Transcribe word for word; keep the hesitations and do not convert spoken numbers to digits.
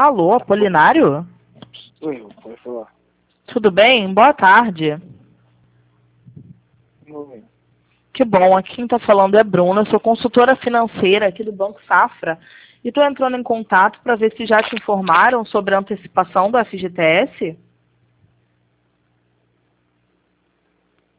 Alô, Apolinário? Oi, pode falar. Tudo bem? Boa tarde. Oi. Que bom, aqui quem está falando é Bruna, eu sou consultora financeira aqui do Banco Safra e estou entrando em contato para ver se já te informaram sobre a antecipação do F G T S.